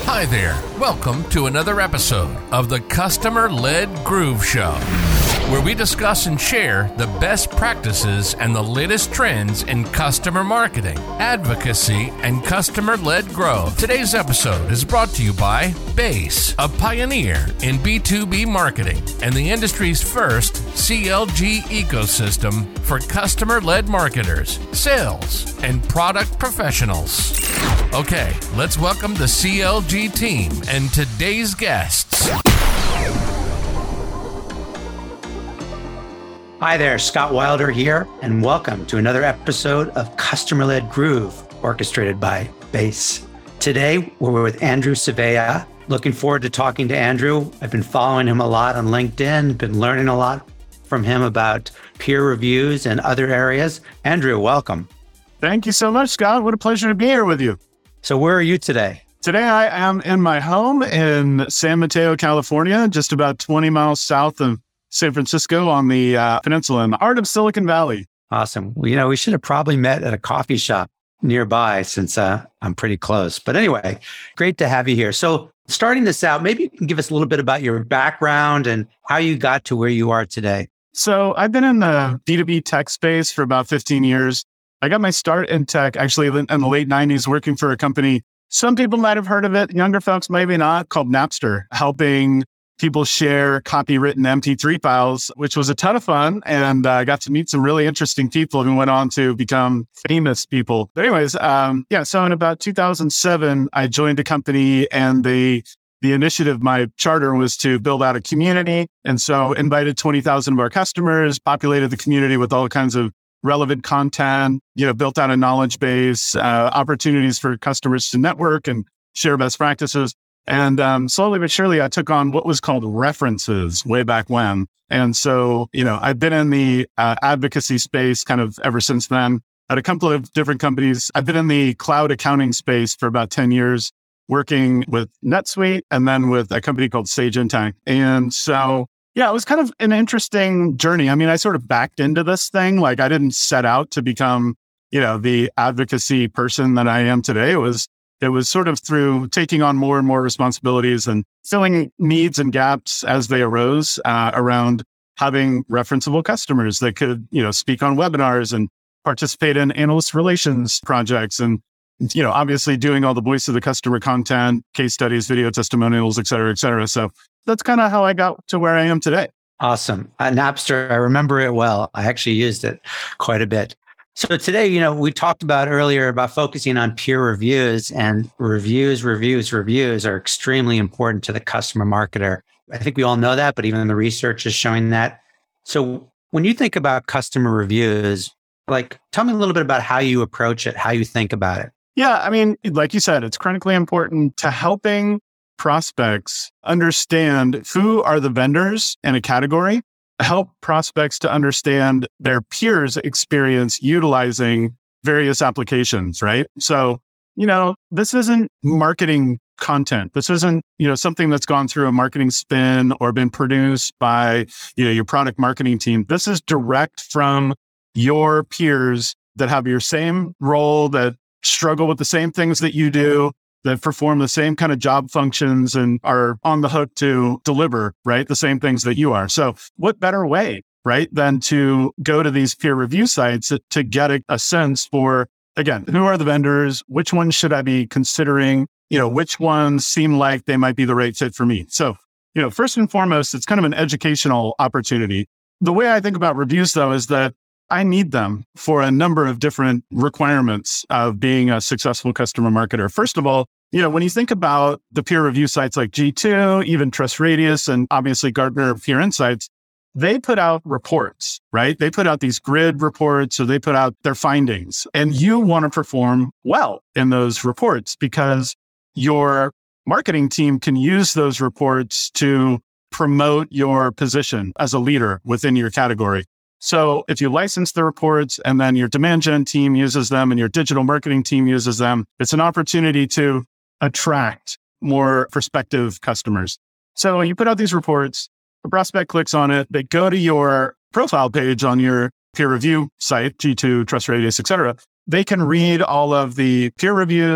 Hi there. Welcome to another episode of the Customer-Led Groove Show, where we discuss and share the best practices and the latest trends in customer marketing, advocacy, and customer-led growth. Today's episode is brought to you by Base, a pioneer in B2B marketing and the industry's first CLG ecosystem for customer-led marketers, sales, and product professionals. Okay, let's welcome the CLG team and today's guests. Hi there, Scott Wilder here, and welcome to another episode of Customer-Led Groove, orchestrated by Base. Today, we're with Andrew Savea. Looking forward to talking to Andrew. I've been following him a lot on LinkedIn, been learning a lot from him about peer reviews and other areas. Andrew, welcome. Thank you so much, Scott. What a pleasure to be here with you. So where are you today? Today, I am in my home in San Mateo, California, just about 20 miles south of San Francisco on the peninsula in the heart of Silicon Valley. Awesome. Well, we should have probably met at a coffee shop nearby since I'm pretty close. But anyway, great to have you here. So starting this out, maybe you can give us a little bit about your background and how you got to where you are today. So I've been in the B2B tech space for about 15 years. I got my start in tech actually in the late 90s working for a company. Some people might have heard of it, younger folks maybe not, called Napster, helping people share copywritten MP3 files, which was a ton of fun. And I got to meet some really interesting people who went on to become famous people. But anyways, so in about 2007, I joined a company, and the initiative, my charter was to build out a community. And so invited 20,000 of our customers, populated the community with all kinds of relevant content, built out a knowledge base, opportunities for customers to network and share best practices. And slowly but surely, I took on what was called references way back when. And so, I've been in the advocacy space kind of ever since then at a couple of different companies. I've been in the cloud accounting space for about 10 years, working with NetSuite and then with a company called Sage Intacct. And so, it was kind of an interesting journey. I mean, I sort of backed into this thing. Like I didn't set out to become, the advocacy person that I am today. It was sort of through taking on more and more responsibilities and filling needs and gaps as they arose around having referenceable customers that could, speak on webinars and participate in analyst relations projects and, obviously doing all the voice of the customer content, case studies, video testimonials, et cetera, et cetera. So that's kind of how I got to where I am today. Awesome. Napster, I remember it well. I actually used it quite a bit. So today, we talked about earlier about focusing on peer reviews, and reviews are extremely important to the customer marketer. I think we all know that, but even the research is showing that. So when you think about customer reviews, tell me a little bit about how you approach it, how you think about it. Yeah, I mean, like you said, it's critically important to helping prospects understand who are the vendors in a category, help prospects to understand their peers' experience utilizing various applications, right? So, this isn't marketing content. This isn't, something that's gone through a marketing spin or been produced by, your product marketing team. This is direct from your peers that have your same role, that struggle with the same things that you do, that perform the same kind of job functions and are on the hook to deliver, right? The same things that you are. So what better way, right, than to go to these peer review sites to get a sense for, again, who are the vendors? Which ones should I be considering? Which ones seem like they might be the right fit for me? So, first and foremost, it's kind of an educational opportunity. The way I think about reviews, though, is that I need them for a number of different requirements of being a successful customer marketer. First of all, when you think about the peer review sites like G2, even TrustRadius, and obviously Gartner Peer Insights, they put out reports, right? They put out these grid reports, or they put out their findings. And you want to perform well in those reports because your marketing team can use those reports to promote your position as a leader within your category. So if you license the reports and then your demand gen team uses them and your digital marketing team uses them, it's an opportunity to attract more prospective customers. So you put out these reports, the prospect clicks on it, they go to your profile page on your peer review site, G2, TrustRadius, et cetera. They can read all of the peer reviews.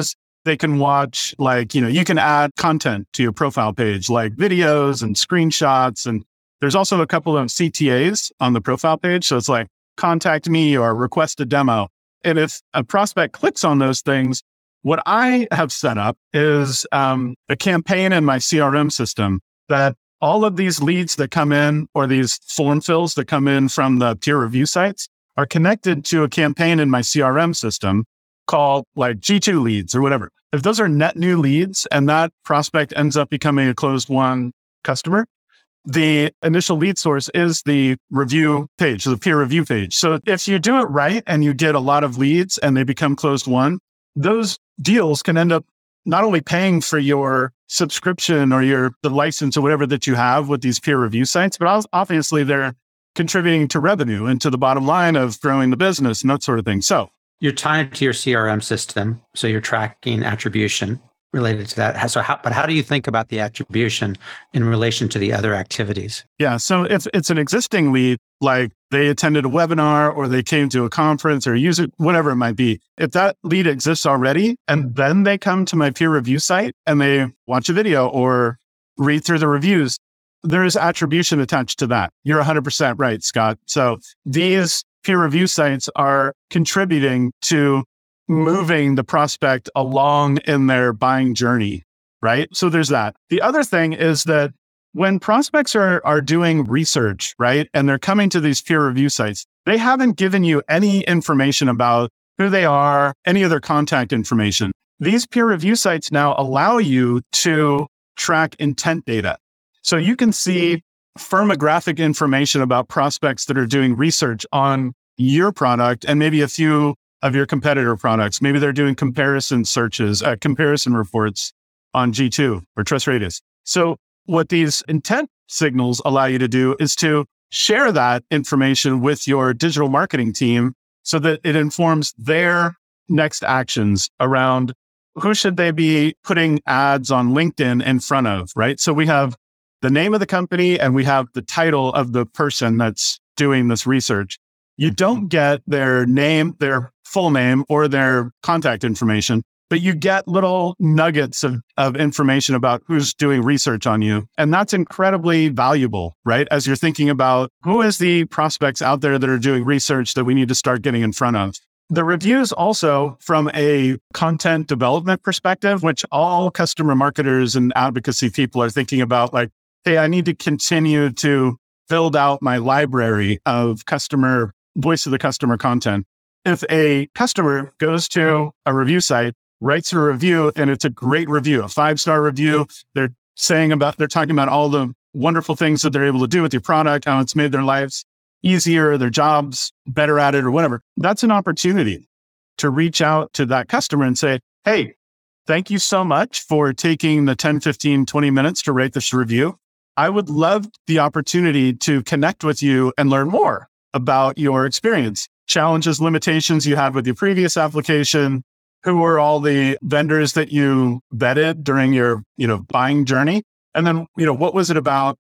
They can watch you can add content to your profile page, like videos and screenshots. And there's also a couple of CTAs on the profile page. So it's like contact me or request a demo. And if a prospect clicks on those things, what I have set up is a campaign in my CRM system that all of these leads that come in or these form fills that come in from the peer review sites are connected to a campaign in my CRM system called like G2 leads or whatever. If those are net new leads and that prospect ends up becoming a closed won customer, the initial lead source is the review page, the peer review page. So if you do it right and you get a lot of leads and they become closed won, those deals can end up not only paying for your subscription or the license or whatever that you have with these peer review sites, but obviously they're contributing to revenue and to the bottom line of growing the business and that sort of thing. So you're tying it to your CRM system. So you're tracking attribution related to that. But how do you think about the attribution in relation to the other activities? Yeah. So if it's an existing lead, like they attended a webinar or they came to a conference or use it, whatever it might be. If that lead exists already, and then they come to my peer review site and they watch a video or read through the reviews, there is attribution attached to that. You're 100% right, Scott. So these peer review sites are contributing to moving the prospect along in their buying journey, right? So there's that. The other thing is that when prospects are doing research, right, and they're coming to these peer review sites, they haven't given you any information about who they are, any of their contact information. These peer review sites now allow you to track intent data. So you can see firmographic information about prospects that are doing research on your product and maybe a few of your competitor products. Maybe they're doing comparison searches, comparison reports on G2 or TrustRadius. So what these intent signals allow you to do is to share that information with your digital marketing team so that it informs their next actions around who should they be putting ads on LinkedIn in front of, right? So we have the name of the company and we have the title of the person that's doing this research. You don't get their name, their full name, or their contact information, but you get little nuggets of information about who's doing research on you. And that's incredibly valuable, right? As you're thinking about who is the prospects out there that are doing research that we need to start getting in front of. The reviews also, from a content development perspective, which all customer marketers and advocacy people are thinking about, like, hey, I need to continue to build out my library of customer voice of the customer content. If a customer goes to a review site, writes a review, and it's a great review, a 5-star review, they're talking about all the wonderful things that they're able to do with your product, how it's made their lives easier, their jobs better at it or whatever. That's an opportunity to reach out to that customer and say, hey, thank you so much for taking the 10, 15, 20 minutes to write this review. I would love the opportunity to connect with you and learn more about your experience, challenges, limitations you had with your previous application. Who were all the vendors that you vetted during your, buying journey? And then, what was it about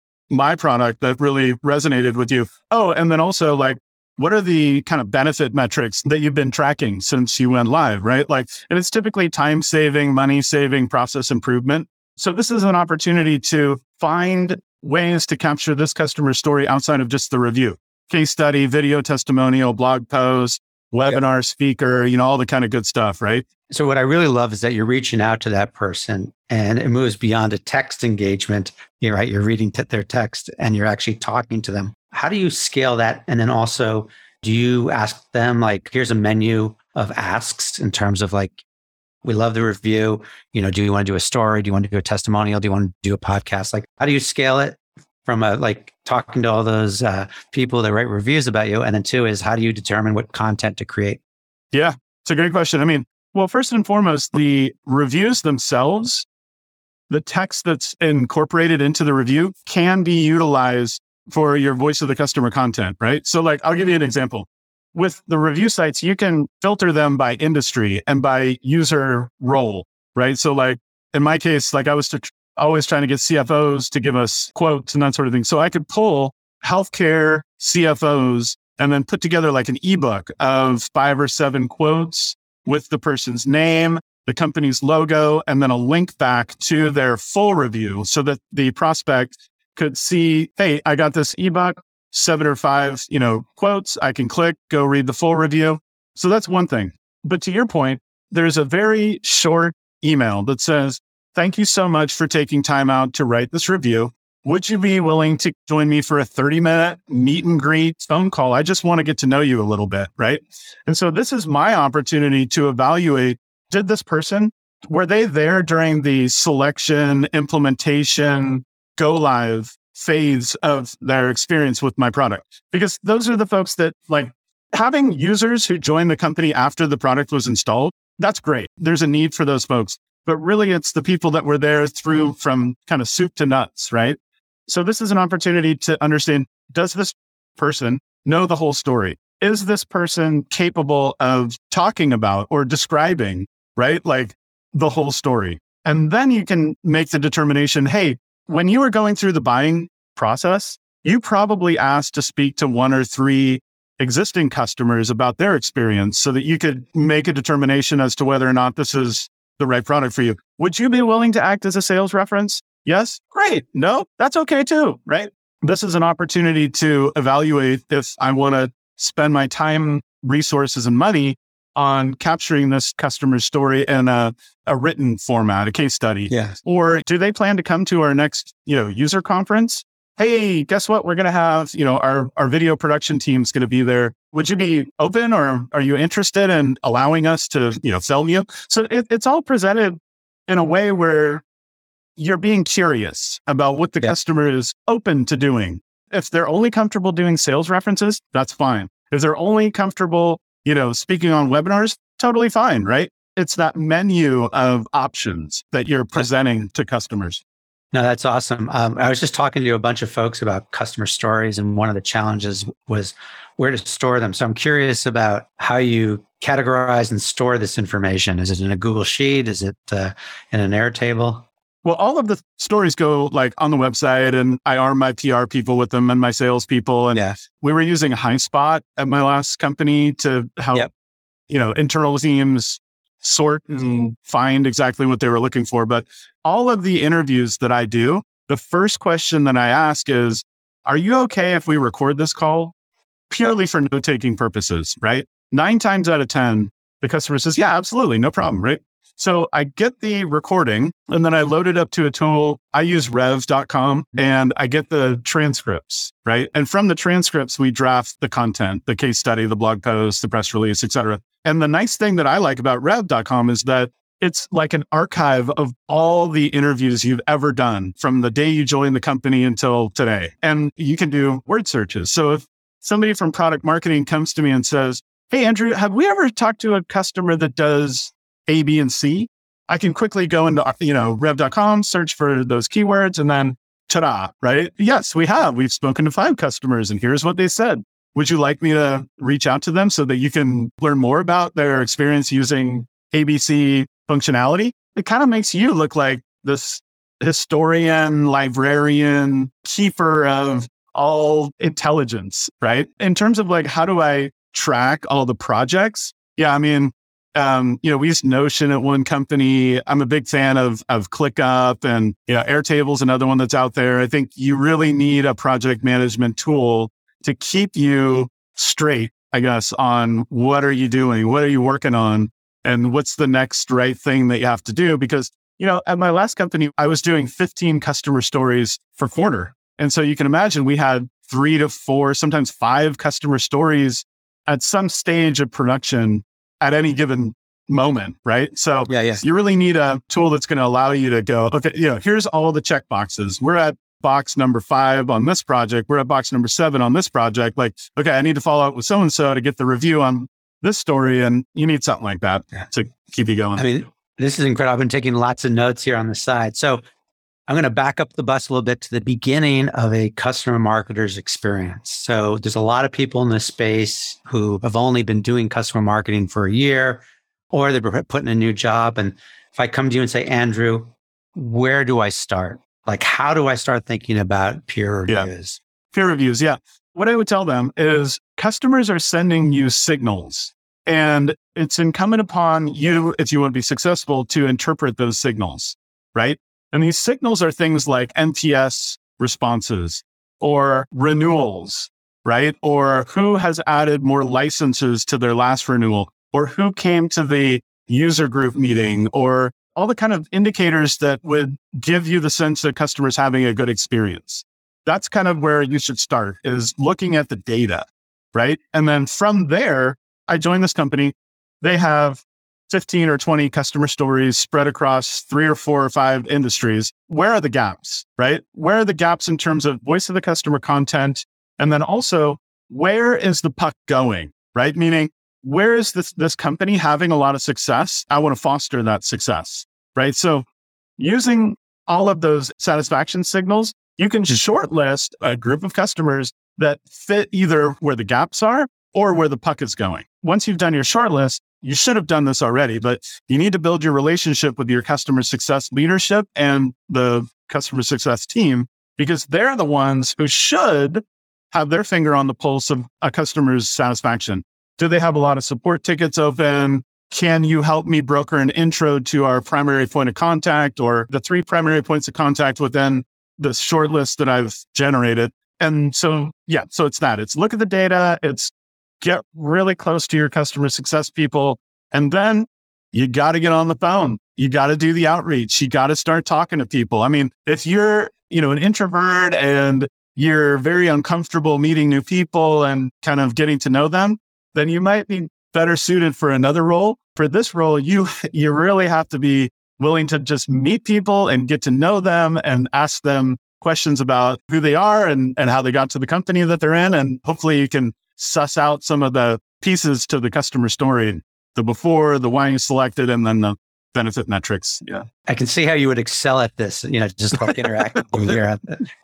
my product that really resonated with you? Oh, and then also, like, what are the kind of benefit metrics that you've been tracking since you went live, right? Like, and it's typically time saving, money saving, process improvement. So this is an opportunity to find ways to capture this customer story outside of just the review. Case study, video testimonial, blog post, webinar speaker, all the kind of good stuff, right? So what I really love is that you're reaching out to that person and it moves beyond a text engagement. You're right. You're reading their text and you're actually talking to them. How do you scale that? And then also, do you ask them, like, here's a menu of asks in terms of, like, we love the review. Do you want to do a story? Do you want to do a testimonial? Do you want to do a podcast? Like, how do you scale it from talking to all those people that write reviews about you? And then 2 is, how do you determine what content to create? Yeah, it's a great question. I mean, well, first and foremost, the reviews themselves, the text that's incorporated into the review can be utilized for your voice of the customer content, right? So, like, I'll give you an example. With the review sites, you can filter them by industry and by user role, right? So, like, in my case, like, I was always trying to get CFOs to give us quotes and that sort of thing. So I could pull healthcare CFOs and then put together like an ebook of 5 or 7 quotes with the person's name, the company's logo, and then a link back to their full review so that the prospect could see, hey, I got this ebook, 7 or 5, quotes. I can click, go read the full review. So that's one thing. But to your point, there's a very short email that says, thank you so much for taking time out to write this review. Would you be willing to join me for a 30-minute meet and greet phone call? I just want to get to know you a little bit, right? And so this is my opportunity to evaluate, did this person, were they there during the selection, implementation, go live phase of their experience with my product? Because those are the folks that having users who join the company after the product was installed. That's great. There's a need for those folks, but really it's the people that were there through from kind of soup to nuts, right? So this is an opportunity to understand, does this person know the whole story? Is this person capable of talking about or describing, right? The whole story. And then you can make the determination, hey, when you were going through the buying process, you probably asked to speak to 1 or 3 existing customers about their experience so that you could make a determination as to whether or not this is the right product for you. Would you be willing to act as a sales reference? Yes? Great. No? That's okay too, right? This is an opportunity to evaluate if I want to spend my time, resources, and money on capturing this customer story in a written format, a case study. Yes. Or do they plan to come to our next, user conference? Hey, guess what? We're going to have, our video production team's going to be there. Would you be open, or are you interested in allowing us to, film you? So it's all presented in a way where you're being curious about what the customer is open to doing. If they're only comfortable doing sales references, that's fine. If they're only comfortable, speaking on webinars, totally fine, right? It's that menu of options that you're presenting to customers. No, that's awesome. I was just talking to a bunch of folks about customer stories, and one of the challenges was where to store them. So I'm curious about how you categorize and store this information. Is it in a Google Sheet? Is it in an Airtable? Well, all of the stories go on the website, and I arm my PR people with them and my sales people. And we were using HighSpot at my last company to help, internal teams sort and find exactly what they were looking for. But all of the interviews that I do, the first question that I ask is, are you okay if we record this call purely for note-taking purposes, right? 9 times out of 10, the customer says, yeah, absolutely, no problem, right? So I get the recording and then I load it up to a tool. I use rev.com and I get the transcripts, right? And from the transcripts, we draft the content, the case study, the blog post, the press release, et cetera. And the nice thing that I like about rev.com is that it's like an archive of all the interviews you've ever done from the day you joined the company until today. And you can do word searches. So if somebody from product marketing comes to me and says, hey, Andrew, have we ever talked to a customer that does A, B, and C? I can quickly go into, rev.com, search for those keywords, and then ta-da, right? Yes, we have. We've spoken to 5 customers and here's what they said. Would you like me to reach out to them so that you can learn more about their experience using ABC functionality? It kind of makes you look like this historian, librarian, keeper of all intelligence, right? In terms of how do I track all the projects? Yeah, I mean, we use Notion at one company. I'm a big fan of ClickUp, and Airtable's another one that's out there. I think you really need a project management tool to keep you straight, I guess, on what are you doing? What are you working on? And what's the next right thing that you have to do? Because, at my last company, I was doing 15 customer stories per quarter. And so you can imagine we had 3 to 4, sometimes 5 customer stories at some stage of production at any given moment, right? So you really need a tool that's going to allow you to go, okay, here's all the check boxes. We're at box number 5 on this project. We're at box number 7 on this project. Okay, I need to follow up with so-and-so to get the review on this story. And you need something like that to keep you going. I mean, this is incredible. I've been taking lots of notes here on the side. So I'm going to back up the bus a little bit to the beginning of a customer marketer's experience. So there's a lot of people in this space who have only been doing customer marketing for a year, or they're put in a new job. And if I come to you and say, Andrew, where do I start? How do I start thinking about peer reviews? Peer reviews, yeah. What I would tell them is customers are sending you signals And it's incumbent upon you, if you want to be successful, to interpret those signals, right? And these signals are things like NPS responses or renewals, right? Or who has added more licenses to their last renewal, or who came to the user group meeting, or all the kind of indicators that would give you the sense that customers having a good experience. That's kind of where you should start, is looking at the data, right? And then from there, I joined this company. They have 15 or 20 customer stories spread across 3 or 4 or 5 industries. Where are the gaps, right? Where are the gaps in terms of voice of the customer content? And then also, where is the puck going, right? Meaning, where is this company having a lot of success? I want to foster that success, right? So using all of those satisfaction signals, you can shortlist a group of customers that fit either where the gaps are or where the puck is going. Once you've done your shortlist, you should have done this already, but you need to build your relationship with your customer success leadership and the customer success team, because they're the ones who should have their finger on the pulse of a customer's satisfaction. Do they have a lot of support tickets open? Can you help me broker an intro to our primary point of contact, or the 3 primary points of contact within the shortlist that I've generated? And so, so it's that. It's look at the data. It's get really close to your customer success people. And then you got to get on the phone. You got to do the outreach. You got to start talking to people. I mean, if you're, an introvert and you're very uncomfortable meeting new people and kind of getting to know them, then you might be better suited for another role. For this role, you really have to be willing to just meet people and get to know them and ask them questions about who they are and how they got to the company that they're in. And hopefully you can suss out some of the pieces to the customer story, the before, the why you selected, and then the benefit metrics. Yeah. I can see how you would excel at this, just like interacting here.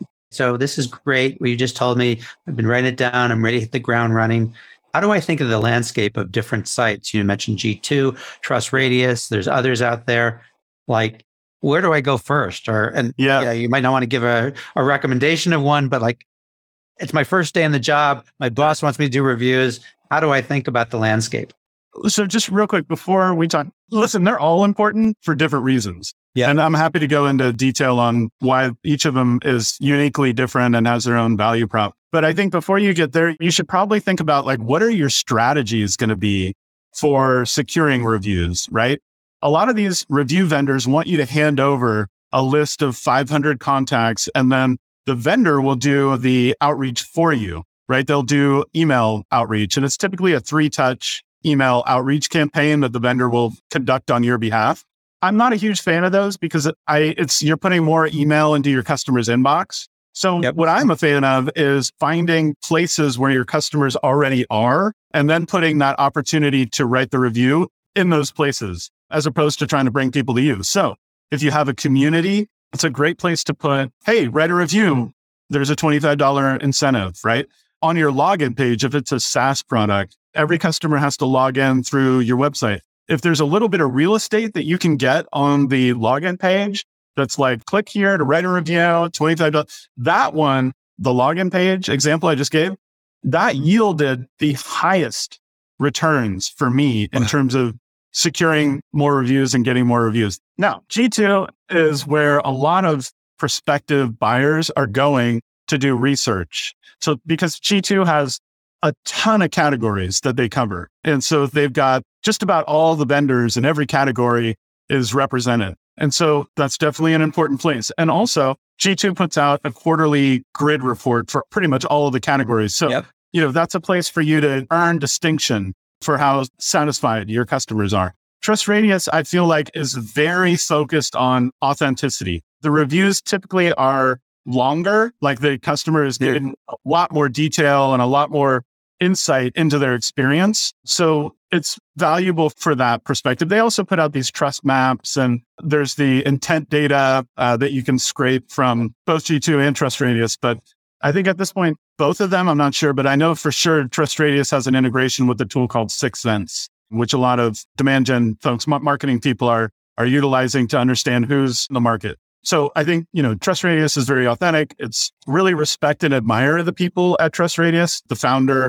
So this is great. What you just told me, I've been writing it down. I'm ready to hit the ground running. How do I think of the landscape of different sites? You mentioned G2, TrustRadius. There's others out there. Like, where do I go first? You might not want to give a recommendation of one, but like, it's my first day on the job. My boss wants me to do reviews. How do I think about the landscape? So just real quick before we talk, listen, they're all important for different reasons. Yeah. And I'm happy to go into detail on why each of them is uniquely different and has their own value prop. But I think before you get there, you should probably think about like, what are your strategies going to be for securing reviews, right? A lot of these review vendors want you to hand over a list of 500 contacts, and then the vendor will do the outreach for you, right? They'll do email outreach, and it's typically a 3-touch email outreach campaign that the vendor will conduct on your behalf. I'm not a huge fan of those because you're putting more email into your customer's inbox. So What I'm a fan of is finding places where your customers already are, and then putting that opportunity to write the review in those places, as opposed to trying to bring people to you. So if you have a community, it's a great place to put, hey, write a review. There's a $25 incentive, right? On your login page, if it's a SaaS product, every customer has to log in through your website. If there's a little bit of real estate that you can get on the login page, that's like, click here to write a review, $25. That one, the login page example I just gave, that yielded the highest returns for me in terms of securing more reviews and getting more reviews. Now, G2 is where a lot of prospective buyers are going to do research. So because G2 has a ton of categories that they cover. And so they've got just about all the vendors in every category is represented. And so that's definitely an important place. And also G2 puts out a quarterly grid report for pretty much all of the categories. So, that's a place for you to earn distinction for how satisfied your customers are. TrustRadius, I feel like, is very focused on authenticity. The reviews typically are longer, like the customer is getting a lot more detail and a lot more insight into their experience. So it's valuable for that perspective. They also put out these trust maps, and there's the intent data that you can scrape from both G2 and TrustRadius. But I think at this point, both of them, I'm not sure, but I know for sure TrustRadius has an integration with a tool called 6sense, which a lot of demand gen folks, marketing people are utilizing to understand who's in the market. So I think, TrustRadius is very authentic. It's really respect and admire the people at TrustRadius. The founder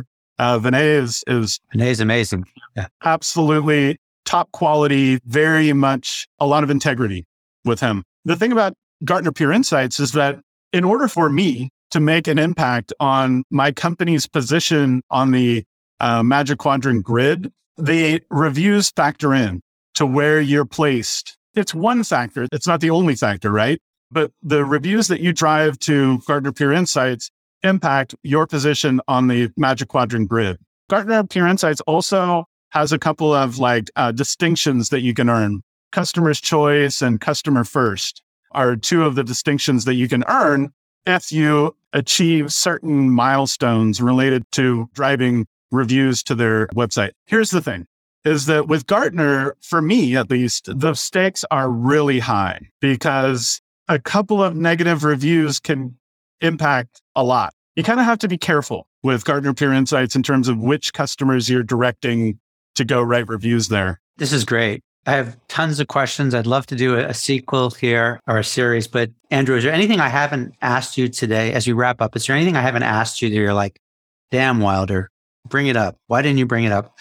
Vinay is Vinay's amazing. Yeah. Absolutely top quality, very much a lot of integrity with him. The thing about Gartner Peer Insights is that in order for me to make an impact on my company's position on the Magic Quadrant grid, the reviews factor in to where you're placed. It's one factor. It's not the only factor, right? But the reviews that you drive to Gartner Peer Insights impact your position on the Magic Quadrant grid. Gartner Peer Insights also has a couple of distinctions that you can earn. Customer's Choice and Customer First are two of the distinctions that you can earn if you achieve certain milestones related to driving reviews to their website. Here's the thing, is that with Gartner, for me at least, the stakes are really high because a couple of negative reviews can impact a lot. You kind of have to be careful with Gartner Peer Insights in terms of which customers you're directing to go write reviews there. This is great. I have tons of questions. I'd love to do a sequel here or a series, but Andrew, is there anything I haven't asked you today as we wrap up? Is there anything I haven't asked you that you're like, damn, Wilder, bring it up? Why didn't you bring it up?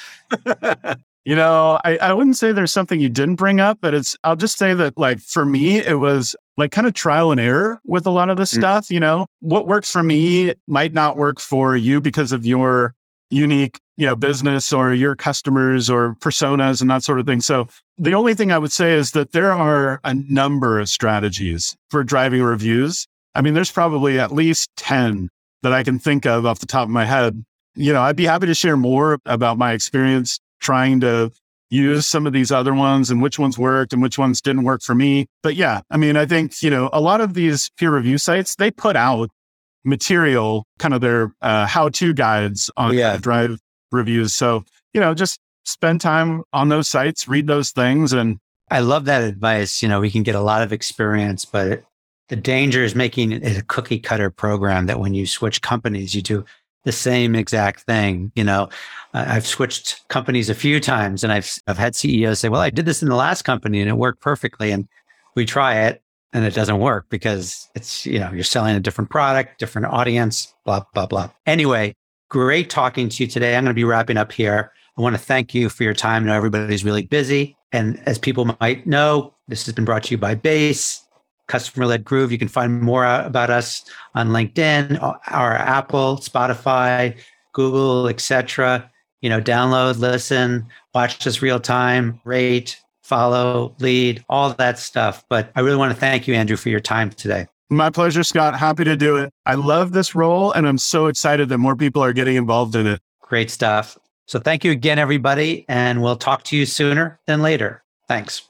I wouldn't say there's something you didn't bring up, but I'll just say that for me, it was kind of trial and error with a lot of this stuff. What works for me might not work for you because of your unique, business or your customers or personas and that sort of thing. So the only thing I would say is that there are a number of strategies for driving reviews. I mean, there's probably at least 10 that I can think of off the top of my head. I'd be happy to share more about my experience trying to use some of these other ones and which ones worked and which ones didn't work for me. But yeah, I mean, I think, a lot of these peer review sites, they put out material, kind of their how-to guides on how to drive reviews. So, just spend time on those sites, read those things. And I love that advice. We can get a lot of experience, but the danger is making it a cookie cutter program that when you switch companies, you do the same exact thing. I've switched companies a few times and I've had CEOs say, well, I did this in the last company and it worked perfectly. And we try it and it doesn't work because it's, you're selling a different product, different audience, blah, blah, blah. Anyway, great talking to you today. I'm going to be wrapping up here. I want to thank you for your time. I know everybody's really busy. And as people might know, this has been brought to you by Base, Customer-Led Groove. You can find more about us on LinkedIn, our Apple, Spotify, Google, etc. Download, listen, watch us real time, rate, follow, lead, all that stuff. But I really want to thank you, Andrew, for your time today. My pleasure, Scott. Happy to do it. I love this role and I'm so excited that more people are getting involved in it. Great stuff. So thank you again, everybody. And we'll talk to you sooner than later. Thanks.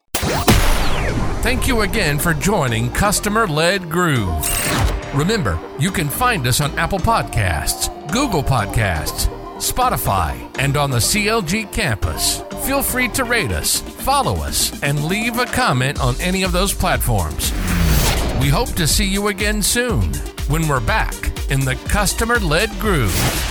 Thank you again for joining Customer-Led Groove. Remember, you can find us on Apple Podcasts, Google Podcasts, Spotify, and on the CLG campus. Feel free to rate us, follow us, and leave a comment on any of those platforms. We hope to see you again soon when we're back in the Customer-Led Groove.